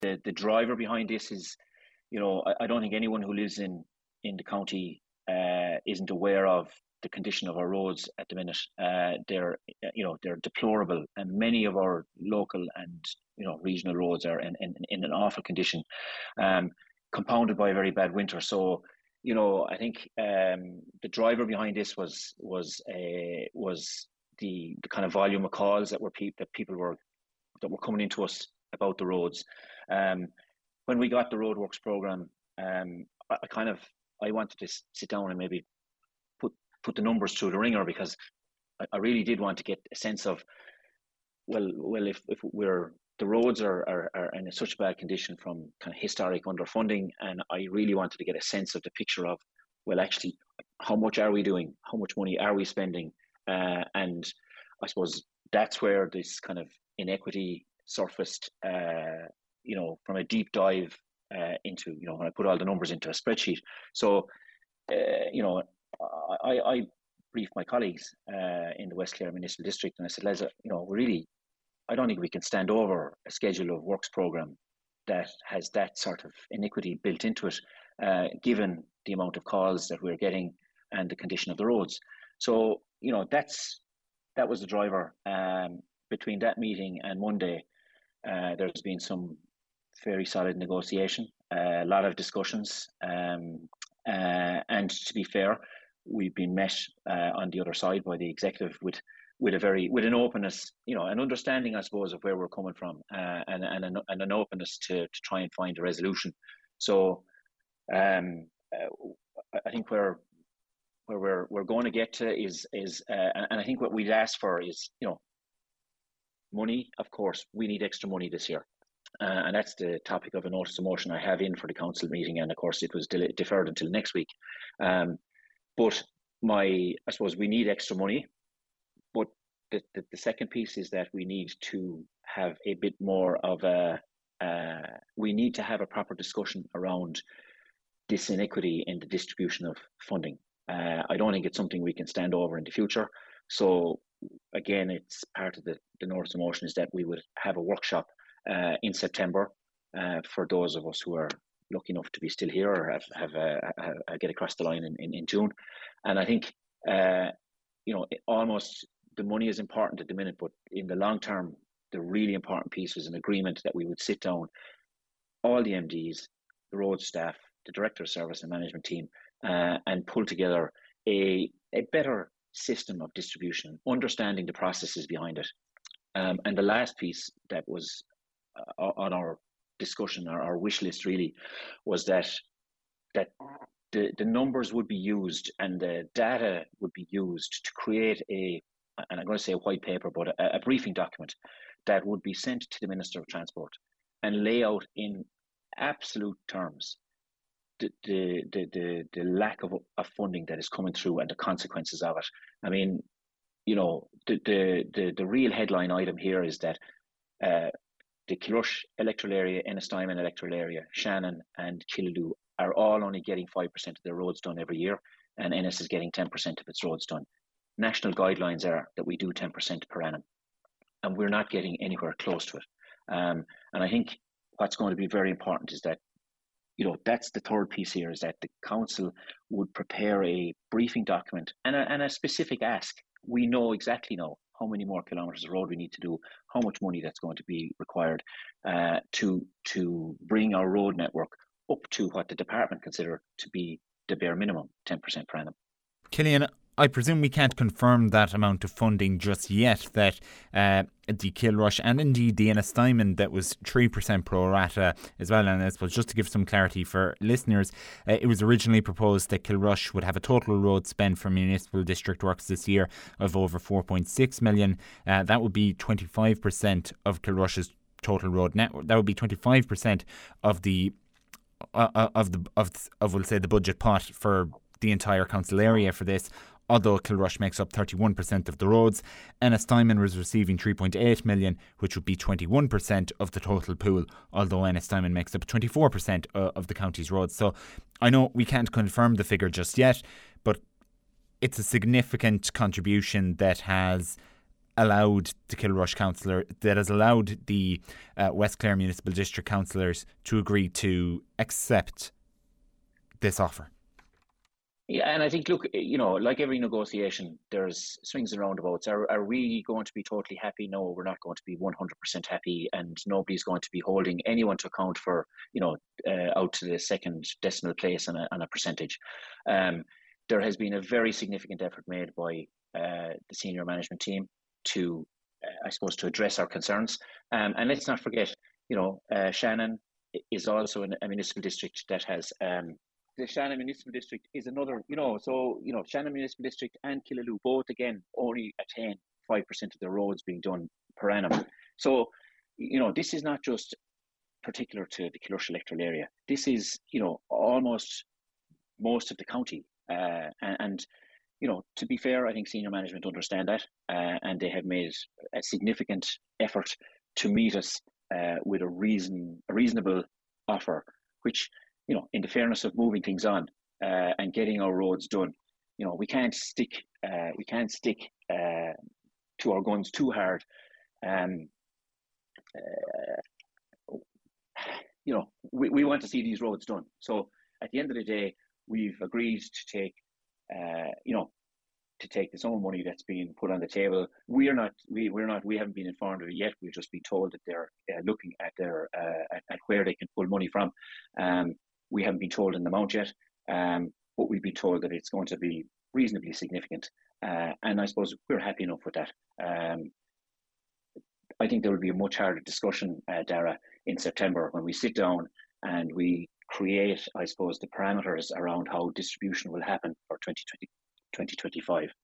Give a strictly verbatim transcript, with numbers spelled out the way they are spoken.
the, the driver behind this is, you know, I, I don't think anyone who lives in, in the county uh, isn't aware of the condition of our roads at the minute. Uh, they're, you know, they're deplorable, and many of our local and, you know, regional roads are in, in, in an awful condition, um, compounded by a very bad winter. So, you know, I think um, the driver behind this was was a was the, the kind of volume of calls that were pe- that people were that were coming into us about the roads. Um, when we got the roadworks program, um, I, I kind of I wanted to sit down and maybe put put the numbers through the ringer, because I, I really did want to get a sense of, well, well, if, if we're the roads are, are, are in such bad condition from kind of historic underfunding, and I really wanted to get a sense of the picture of, well, actually, how much are we doing? How much money are we spending? Uh, and I suppose that's where this kind of inequity surfaced, uh, you know, from a deep dive uh, into, you know, when I put all the numbers into a spreadsheet. So, uh, you know, I, I briefed my colleagues uh, in the West Clare Municipal District, and I said, Les, you know, really, I don't think we can stand over a schedule of works program that has that sort of iniquity built into it, uh, given the amount of calls that we're getting and the condition of the roads. So, you know, that's that was the driver. Um, between that meeting and Monday, uh, there's been some very solid negotiation, uh, a lot of discussions, um, uh, and to be fair, we've been met uh, on the other side by the executive with with a very with an openness, you know, an understanding, I suppose, of where we're coming from, uh, and and an, and an openness to to try and find a resolution. So, um, uh, I think where where we're we're going to get to is is, uh, and I think what we'd ask for is, you know, money. Of course, we need extra money this year. Uh, and that's the topic of a notice of motion I have in for the council meeting, and of course it was del- deferred until next week. Um, but my, I suppose we need extra money. But the, the, the second piece is that we need to have a bit more of a, uh, we need to have a proper discussion around this inequity in the distribution of funding. Uh, I don't think it's something we can stand over in the future. So again, it's part of the, the notice of motion is that we would have a workshop uh, in September uh, for those of us who are lucky enough to be still here or have, have uh, uh, get across the line in, in, in June. And I think, uh, you know, it almost the money is important at the minute, but in the long term, the really important piece was an agreement that we would sit down, all the M Ds, the road staff, the director of service and management team, uh, and pull together a, a better system of distribution, understanding the processes behind it. Um, and the last piece that was uh, on our discussion, our, our wish list really, was that that the, the numbers would be used and the data would be used to create a, and I'm going to say a white paper, but a, a briefing document that would be sent to the Minister of Transport and lay out in absolute terms the the the the, the lack of, of funding that is coming through and the consequences of it. I mean, you know, the the the, the real headline item here is that uh, the Kilrush electoral area, Ennistimon electoral area, Shannon and Kildoo are all only getting five percent of their roads done every year, and Ennis is getting ten percent of its roads done. National guidelines are that we do ten percent per annum, and we're not getting anywhere close to it. Um, and I think what's going to be very important is that, you know, that's the third piece here, is that the council would prepare a briefing document and a, and a specific ask. We know exactly now how many more kilometres of road we need to do, how much money that's going to be required uh, to to bring our road network up to what the department consider to be the bare minimum, ten percent per annum. Killian, I presume we can't confirm that amount of funding just yet, that uh, the Kilrush and indeed the Ennistimon that was three percent pro rata as well. And I suppose just to give some clarity for listeners, uh, it was originally proposed that Kilrush would have a total road spend for municipal district works this year of over four point six million. Uh, that would be twenty-five percent of Kilrush's total road network. That would be twenty-five percent of the uh, of the of, of we'll say the budget pot for the entire council area for this, although Kilrush makes up thirty-one percent of the roads. Ennistimon was receiving three point eight million, which would be twenty-one percent of the total pool, although Ennistimon makes up twenty-four percent of the county's roads. So I know we can't confirm the figure just yet, but it's a significant contribution that has allowed the Kilrush councillor, that has allowed the uh, West Clare Municipal District councillors to agree to accept this offer? Yeah, and I think, look, you know, like every negotiation, there's swings and roundabouts. Are, are we going to be totally happy? No, we're not going to be one hundred percent happy, and nobody's going to be holding anyone to account for, you know, uh, out to the second decimal place on a, on a percentage. Um, there has been a very significant effort made by uh, the senior management team to, uh, I suppose, to address our concerns. Um, and let's not forget, you know, uh, Shannon is also in a municipal district that has... Um, the Shannon Municipal District is another, you know, so, you know, Shannon Municipal District and Killaloe both, again, only attain five percent of the roads being done per annum. So, you know, this is not just particular to the Kilrush electoral area. This is, you know, almost most of the county. Uh, and, and, you know, to be fair, I think senior management understand that, uh, and they have made a significant effort to meet us uh, with a reason, a reasonable offer, which, you know, in the fairness of moving things on uh, and getting our roads done, you know, we can't stick, uh, we can't stick uh, to our guns too hard. Um, uh, you know, we, we want to see these roads done. So at the end of the day, we've agreed to take, uh, you know, to take the sum of money that's being put on the table. We are not, we we're not, we haven't been informed of it yet. We've just been told that they're uh, looking at their uh, at, at where they can pull money from. Um, We haven't been told an amount yet, um, but we've been told that it's going to be reasonably significant. Uh, and I suppose we're happy enough with that. Um, I think there will be a much harder discussion, uh, Dara, in September when we sit down and we create, I suppose, the parameters around how distribution will happen for twenty twenty, twenty twenty-five.